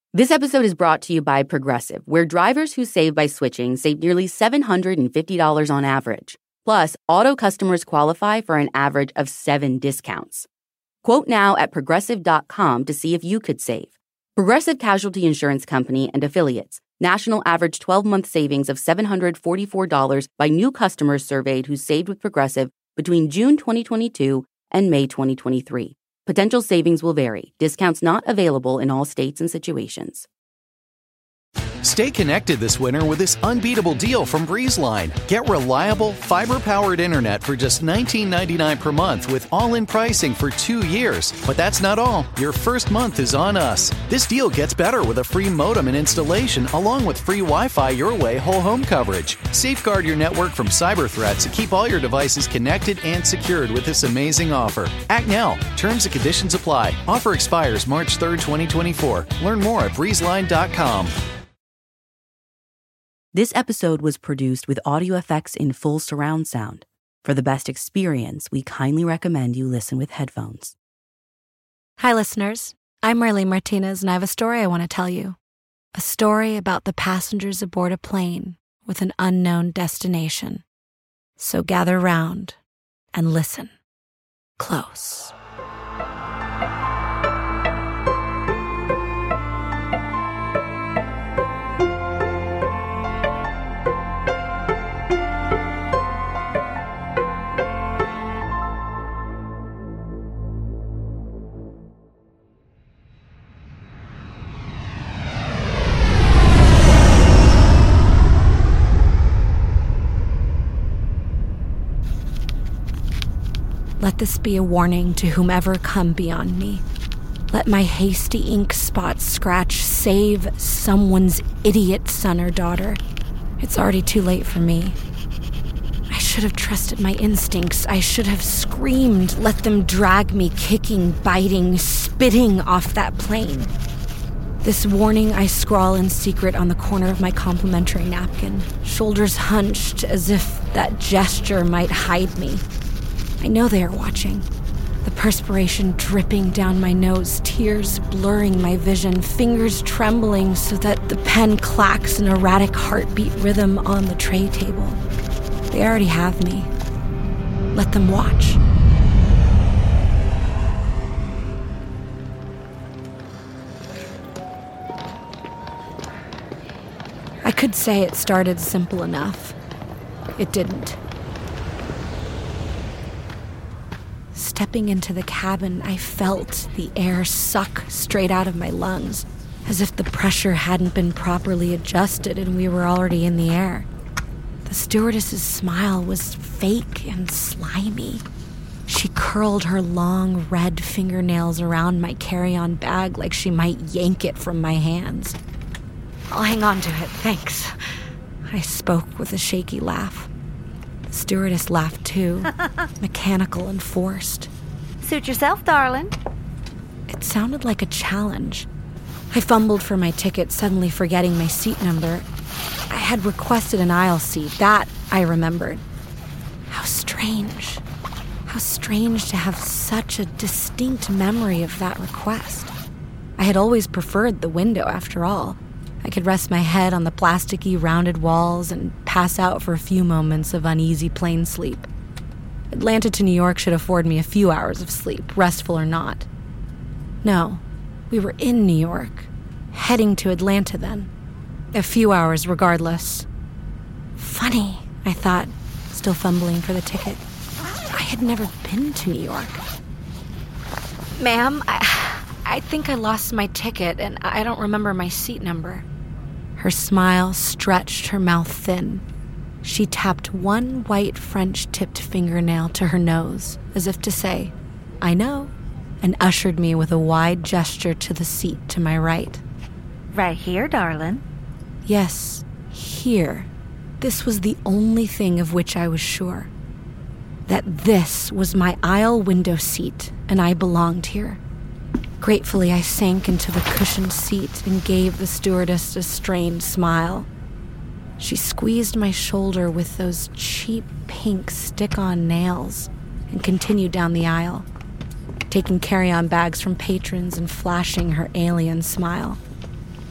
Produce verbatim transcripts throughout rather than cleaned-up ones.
This episode is brought to you by Progressive, where drivers who save by switching save nearly seven hundred fifty dollars on average. Plus, auto customers qualify for an average of seven discounts. Quote now at progressive dot com to see if you could save. Progressive Casualty Insurance Company and Affiliates. National average twelve-month savings of seven hundred forty-four dollars by new customers surveyed who saved with Progressive between June twenty twenty-two and May twenty twenty-three. Potential savings will vary. Discounts not available in all states and situations. Stay connected this winter with this unbeatable deal from BreezeLine. Get reliable, fiber-powered internet for just nineteen ninety-nine per month with all-in pricing for two years. But that's not all. Your first month is on us. This deal gets better with a free modem and installation, along with free Wi-Fi your way whole home coverage. Safeguard your network from cyber threats and keep all your devices connected and secured with this amazing offer. Act now. Terms and conditions apply. Offer expires March third, twenty twenty-four. Learn more at breeze line dot com. This episode was produced with audio effects in full surround sound. For the best experience, we kindly recommend you listen with headphones. Hi, listeners. I'm Marlene Martinez, and I have a story I want to tell you. A story about the passengers aboard a plane with an unknown destination. So gather round and listen close. Let this be a warning to whomever come beyond me. Let my hasty ink spot scratch save someone's idiot son or daughter. It's already too late for me. I should have trusted my instincts. I should have screamed, let them drag me kicking, biting, spitting off that plane. This warning I scrawl in secret on the corner of my complimentary napkin, shoulders hunched as if that gesture might hide me. I know they are watching. The perspiration dripping down my nose, tears blurring my vision, fingers trembling so that the pen clacks an erratic heartbeat rhythm on the tray table. They already have me. Let them watch. I could say it started simple enough. It didn't. Stepping into the cabin, I felt the air suck straight out of my lungs, as if the pressure hadn't been properly adjusted and we were already in the air. The stewardess's smile was fake and slimy. She curled her long red fingernails around my carry-on bag like she might yank it from my hands. I'll hang on to it, thanks. I spoke with a shaky laugh. The stewardess laughed too, mechanical and forced. Suit yourself, darling. It sounded like a challenge. I fumbled for my ticket, suddenly forgetting my seat number. I had requested an aisle seat. That I remembered. How strange. How strange to have such a distinct memory of that request. I had always preferred the window, after all. I could rest my head on the plasticky, rounded walls and pass out for a few moments of uneasy plane sleep. Atlanta to New York should afford me a few hours of sleep, restful or not. No, we were in New York, heading to Atlanta then. A few hours regardless. Funny, I thought, still fumbling for the ticket. I had never been to New York. Ma'am, I, I think I lost my ticket and I don't remember my seat number. Her smile stretched her mouth thin. She tapped one white French-tipped fingernail to her nose, as if to say, I know, and ushered me with a wide gesture to the seat to my right. Right here, darling. Yes, here. This was the only thing of which I was sure. That this was my aisle window seat, and I belonged here. Gratefully, I sank into the cushioned seat and gave the stewardess a strained smile. She squeezed my shoulder with those cheap pink stick-on nails and continued down the aisle, taking carry-on bags from patrons and flashing her alien smile.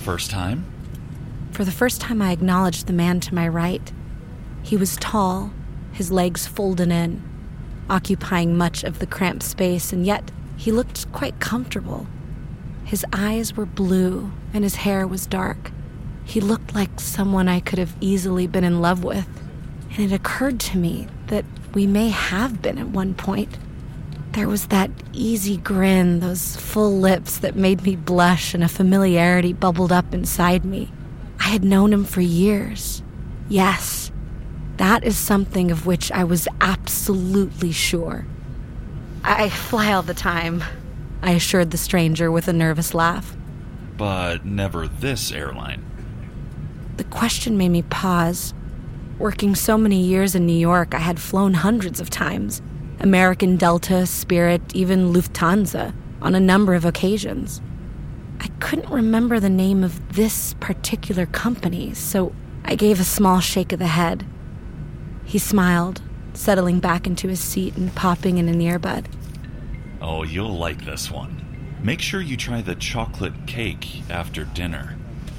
first time? For the first time, I acknowledged the man to my right. He was tall, his legs folded in, occupying much of the cramped space, and yet he looked quite comfortable. His eyes were blue, and his hair was dark. He looked like someone I could have easily been in love with, and it occurred to me that we may have been at one point. There was that easy grin, those full lips that made me blush, and a familiarity bubbled up inside me. I had known him for years. Yes, that is something of which I was absolutely sure. I fly all the time, I assured the stranger with a nervous laugh. But never this airline. The question made me pause. Working so many years in New York, I had flown hundreds of times. American Delta, Spirit, even Lufthansa, on a number of occasions. I couldn't remember the name of this particular company, so I gave a small shake of the head. He smiled, settling back into his seat and popping in an earbud. Oh, you'll like this one. Make sure you try the chocolate cake after dinner.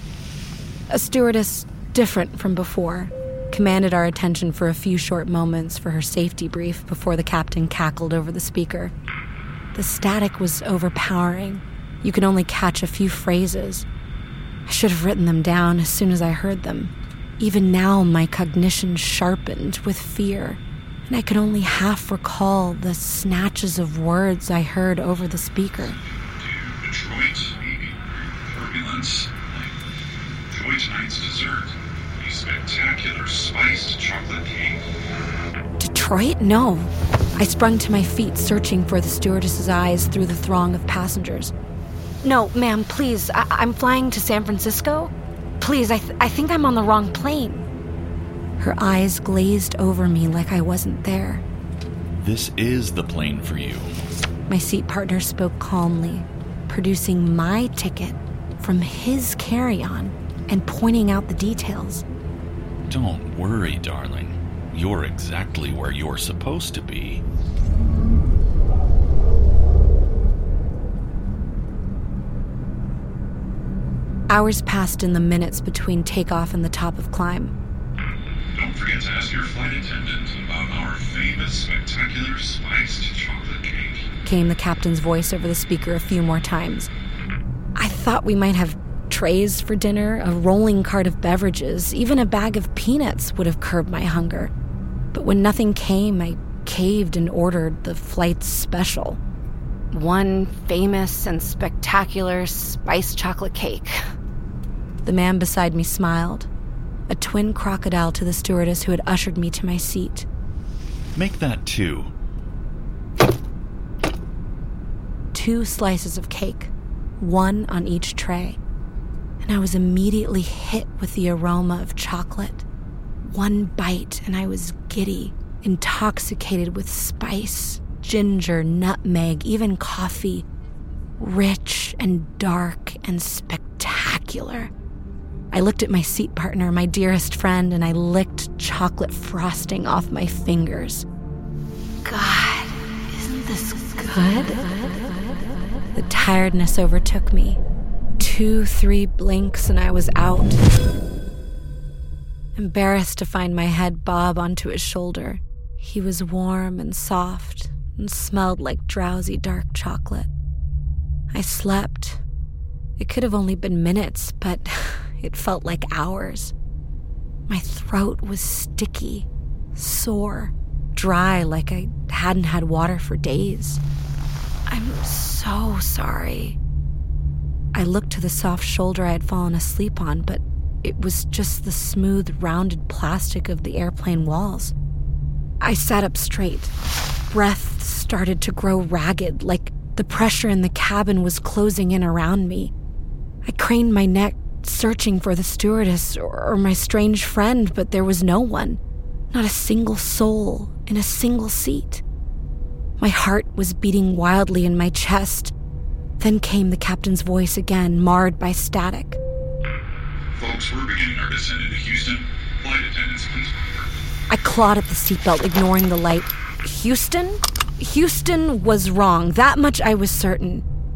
A stewardess, different from before, commanded our attention for a few short moments for her safety brief before the captain cackled over the speaker. The static was overpowering. You could only catch a few phrases. I should have written them down as soon as I heard them. Even now, my cognition sharpened with fear, and I could only half recall the snatches of words I heard over the speaker. To Detroit, turbulence. Enjoy tonight's dessert. A spectacular spiced chocolate cake. Detroit? No. I sprung to my feet, searching for the stewardess's eyes through the throng of passengers. No, ma'am, please. I- I'm flying to San Francisco. Please, I, th- I think I'm on the wrong plane. Her eyes glazed over me like I wasn't there. This is the plane for you. My seat partner spoke calmly, producing my ticket from his carry-on and pointing out the details. Don't worry, darling. You're exactly where you're supposed to be. Hours passed in the minutes between takeoff and the top of climb. Don't forget to ask your flight attendant about our famous spectacular spiced chocolate cake. Came the captain's voice over the speaker a few more times. I thought we might have trays for dinner, a rolling cart of beverages, even a bag of peanuts would have curbed my hunger. But when nothing came, I caved and ordered the flight's special. One famous and spectacular spiced chocolate cake. The man beside me smiled, a twin crocodile to the stewardess who had ushered me to my seat. Make that two. Two slices of cake, one on each tray, and I was immediately hit with the aroma of chocolate. One bite, and I was giddy, intoxicated with spice, ginger, nutmeg, even coffee, rich and dark and spectacular. I looked at my seat partner, my dearest friend, and I licked chocolate frosting off my fingers. God, isn't this good? The tiredness overtook me. Two, three blinks, and I was out. Embarrassed to find my head bob onto his shoulder, he was warm and soft and smelled like drowsy dark chocolate. I slept. It could have only been minutes, but it felt like hours. My throat was sticky, sore, dry like I hadn't had water for days. I'm so sorry. I looked to the soft shoulder I had fallen asleep on, but it was just the smooth, rounded plastic of the airplane walls. I sat up straight. Breath started to grow ragged, like the pressure in the cabin was closing in around me. I craned my neck, searching for the stewardess or my strange friend, but there was no one. Not a single soul in a single seat. My heart was beating wildly in my chest. Then came the captain's voice again, marred by static. Folks, we're beginning our descent into Houston. Flight attendants, please. I clawed at the seatbelt, ignoring the light. Houston? Houston was wrong. That much I was certain.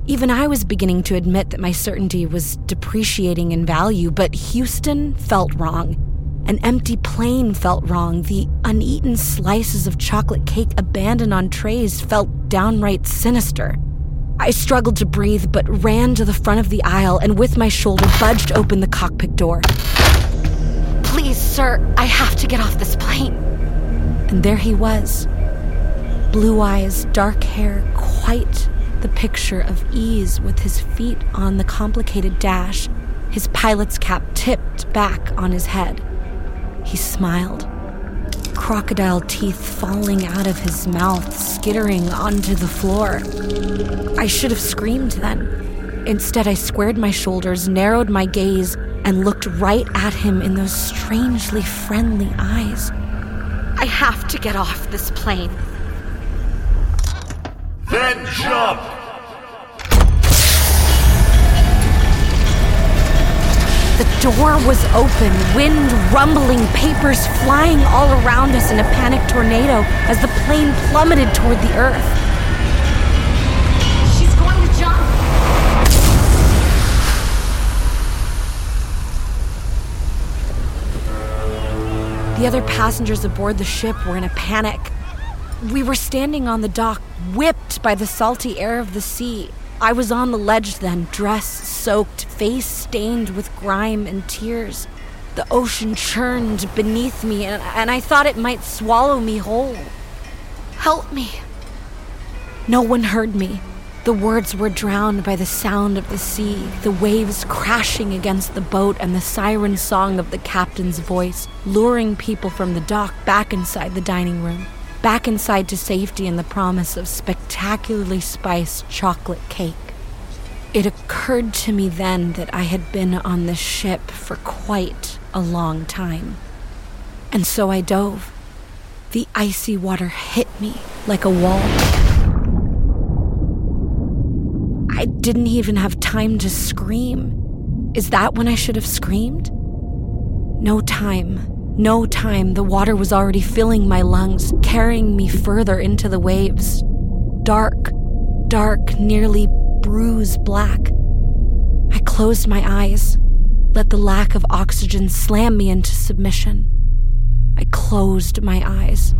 Even I was beginning to admit that my certainty was depreciating in value, but Houston felt wrong. An empty plane felt wrong. The uneaten slices of chocolate cake abandoned on trays felt downright sinister. I struggled to breathe, but ran to the front of the aisle and with my shoulder budged open the cockpit door. "Please, sir, I have to get off this plane." And there he was. Blue eyes, dark hair, quite the picture of ease with his feet on the complicated dash, his pilot's cap tipped back on his head. He smiled, crocodile teeth falling out of his mouth, skittering onto the floor. I should have screamed then. Instead, I squared my shoulders, narrowed my gaze, and looked right at him in those strangely friendly eyes. "I have to get off this plane." Then jump! The door was open, wind rumbling, papers flying all around us in a panic tornado as the plane plummeted toward the earth. "She's going to jump!" The other passengers aboard the ship were in a panic. We were standing on the dock, whipped by the salty air of the sea. I was on the ledge then, dress soaked, face stained with grime and tears. The ocean churned beneath me, and, and I thought it might swallow me whole. "Help me." No one heard me. The words were drowned by the sound of the sea, the waves crashing against the boat and the siren song of the captain's voice, luring people from the dock back inside the dining room. Back inside to safety and the promise of spectacularly spiced chocolate cake. It occurred to me then that I had been on this ship for quite a long time. And so I dove. The icy water hit me like a wall. I didn't even have time to scream. Is that when I should have screamed? No time. No time, the water was already filling my lungs, carrying me further into the waves. Dark, dark, nearly bruise black. I closed my eyes, let the lack of oxygen slam me into submission. I closed my eyes.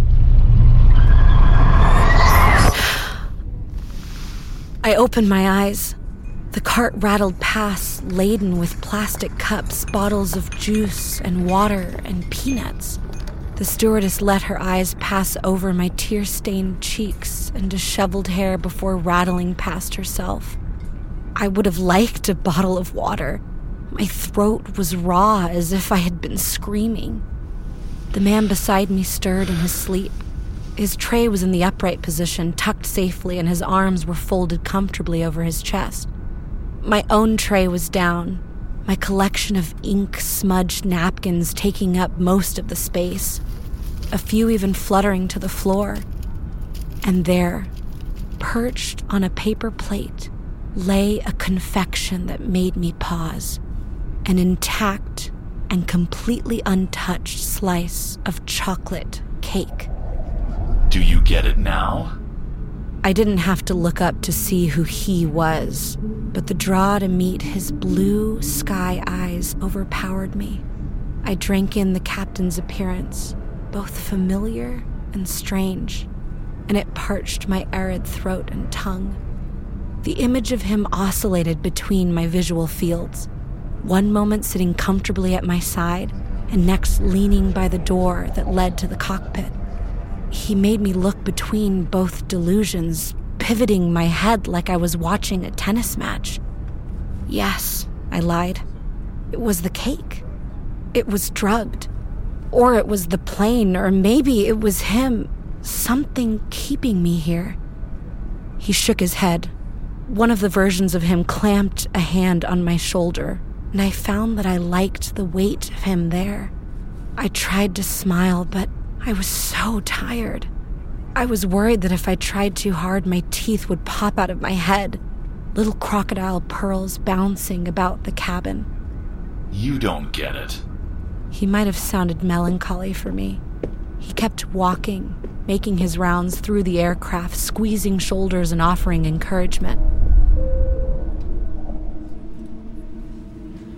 I opened my eyes. The cart rattled past, laden with plastic cups, bottles of juice and water and peanuts. The stewardess let her eyes pass over my tear-stained cheeks and disheveled hair before rattling past herself. I would have liked a bottle of water. My throat was raw, as if I had been screaming. The man beside me stirred in his sleep. His tray was in the upright position, tucked safely, and his arms were folded comfortably over his chest. My own tray was down, my collection of ink-smudged napkins taking up most of the space, a few even fluttering to the floor. And there, perched on a paper plate, lay a confection that made me pause, an intact and completely untouched slice of chocolate cake. Do you get it now? I didn't have to look up to see who he was, but the draw to meet his blue sky eyes overpowered me. I drank in the captain's appearance, both familiar and strange, and it parched my arid throat and tongue. The image of him oscillated between my visual fields, one moment sitting comfortably at my side, and next leaning by the door that led to the cockpit. He made me look between both delusions, pivoting my head like I was watching a tennis match. Yes, I lied. It was the cake. It was drugged. Or it was the plane, or maybe it was him. Something keeping me here. He shook his head. One of the versions of him clamped a hand on my shoulder, and I found that I liked the weight of him there. I tried to smile, but I was so tired. I was worried that if I tried too hard, my teeth would pop out of my head, little crocodile pearls bouncing about the cabin. You don't get it. He might have sounded melancholy for me. He kept walking, making his rounds through the aircraft, squeezing shoulders and offering encouragement.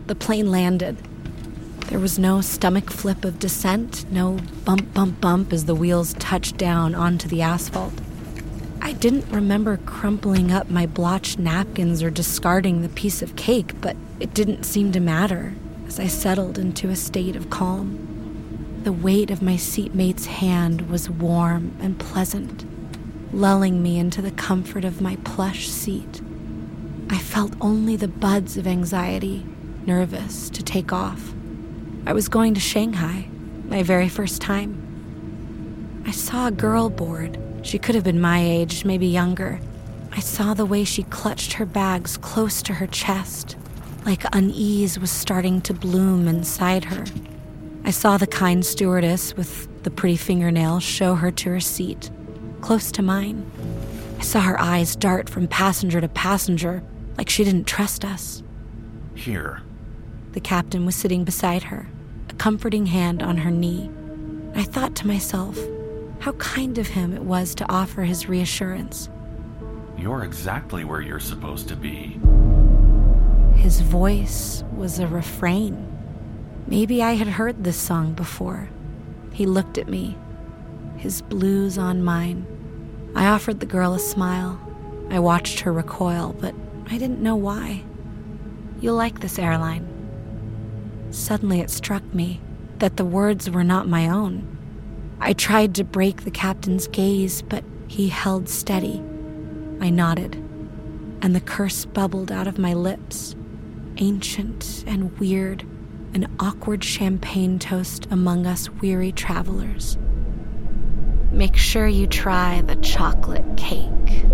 The plane landed. There was no stomach flip of descent, no bump, bump, bump as the wheels touched down onto the asphalt. I didn't remember crumpling up my blotched napkins or discarding the piece of cake, but it didn't seem to matter as I settled into a state of calm. The weight of my seatmate's hand was warm and pleasant, lulling me into the comfort of my plush seat. I felt only the buds of anxiety, nervous to take off. I was going to Shanghai, my very first time. I saw a girl board. She could have been my age, maybe younger. I saw the way she clutched her bags close to her chest, like unease was starting to bloom inside her. I saw the kind stewardess with the pretty fingernails show her to her seat, close to mine. I saw her eyes dart from passenger to passenger, like she didn't trust us. Here. The captain was sitting beside her, a comforting hand on her knee. I thought to myself, how kind of him it was to offer his reassurance. You're exactly where you're supposed to be. His voice was a refrain. Maybe I had heard this song before. He looked at me, his blues on mine. I offered the girl a smile. I watched her recoil, but I didn't know why. You'll like this airline. Suddenly it struck me that the words were not my own. I tried to break the captain's gaze, but he held steady. I nodded, and the curse bubbled out of my lips, ancient and weird, an awkward champagne toast among us weary travelers. Make sure you try the chocolate cake.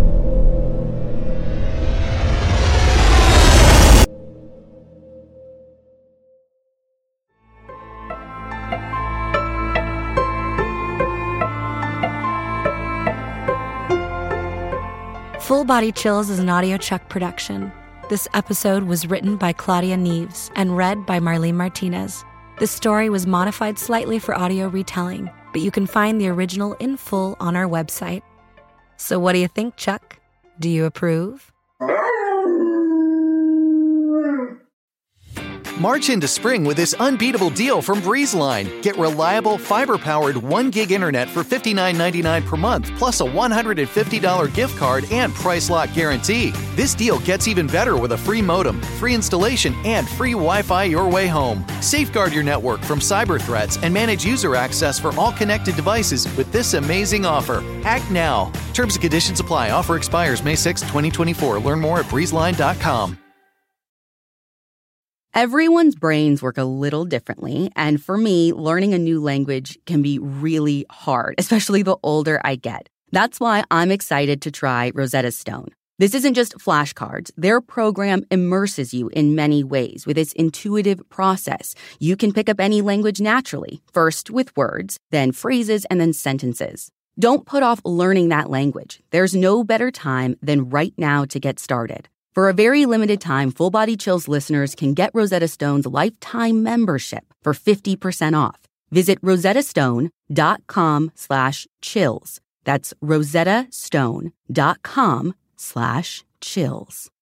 Full Body Chills is an Audio Chuck production. This episode was written by Claudia Neves and read by Marlene Martinez. This story was modified slightly for audio retelling, but you can find the original in full on our website. So what do you think, Chuck? Do you approve? March into spring with this unbeatable deal from BreezeLine. Get reliable, fiber-powered one gig internet for fifty-nine ninety-nine per month, plus a one hundred fifty dollars gift card and price lock guarantee. This deal gets even better with a free modem, free installation, and free Wi-Fi your way home. Safeguard your network from cyber threats and manage user access for all connected devices with this amazing offer. Act now. Terms and conditions apply. Offer expires May sixth, twenty twenty-four. Learn more at breeze line dot com. Everyone's brains work a little differently, and for me, learning a new language can be really hard, especially the older I get. That's why I'm excited to try Rosetta Stone. This isn't just flashcards. Their program immerses you in many ways with its intuitive process. You can pick up any language naturally, first with words, then phrases, and then sentences. Don't put off learning that language. There's no better time than right now to get started. For a very limited time, Full Body Chills listeners can get Rosetta Stone's lifetime membership for fifty percent off. Visit rosettastone.com slash chills. That's rosettastone.com slash chills.